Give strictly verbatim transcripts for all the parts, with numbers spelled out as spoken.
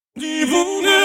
دیوونه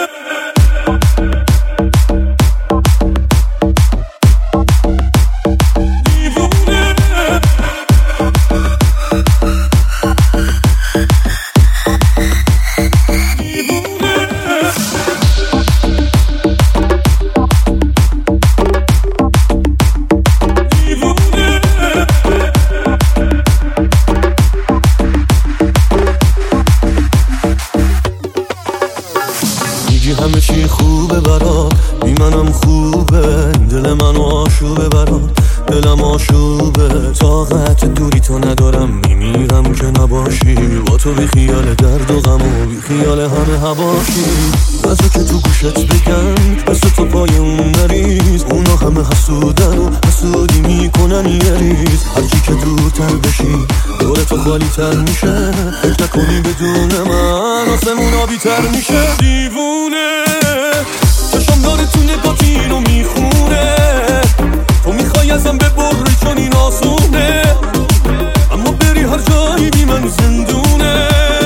همه چی خوبه برات، بی منم خوبه، دل من آشوبه برات، دلم آشوبه. طاقت دوری تو ندارم، میمیرم که نباشی، با تو بی خیال درد و غم و بی خیال همه هواشی. بذار که تو گوشت بگم مثل تو پای اون نریز، اونا همه حسودن و حسودی میکنن یه ریز. هرچی که دورتر بشی دور تو خالی تر میشه، فکر نکنی بدون من آسمون آبی تر میشه. دیوونه چشم داره تو نگاهت اینو میخونه، تو میخوای ازم ببری چون این آسونه، اما بری هر جایی بی من زندونه.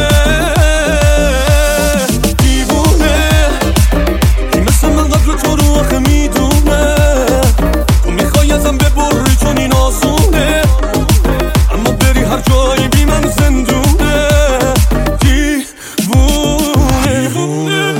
دیوونه کی مثل من قدر تو رو آخه میدونه، تو میخوای ازم ببری چون این آسونه، اما بری هر جایی بی من زندونه. دیوونه دیوونه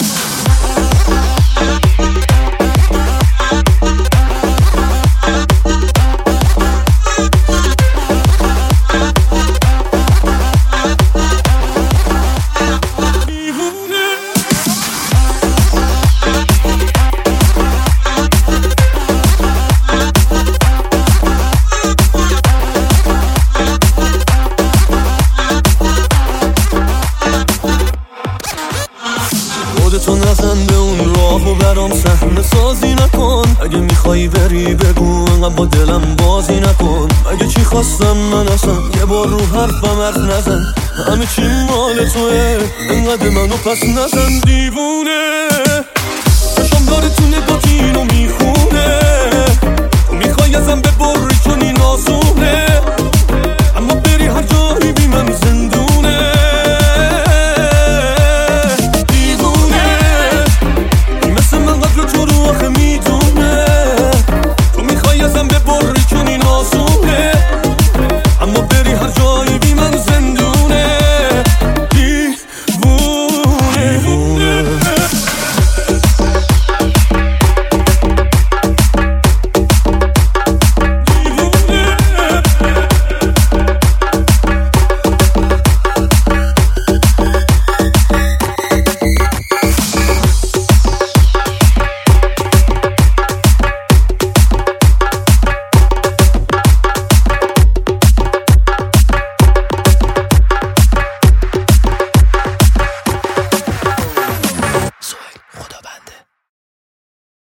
خودتو نزن به اون راهو برام صحنه سازی نکن، اگه میخوایی بری بگو انقدر با دلم بازی نکن. اگه چی خواستم من اصلا یه بار رو حرفم حرف نزن، همه چی مال توه انقدر منو پس نزن. دیوونه چشم داره تو نگاهت اینو میخونه، تو میخوای ازم ببری چون این آسونه،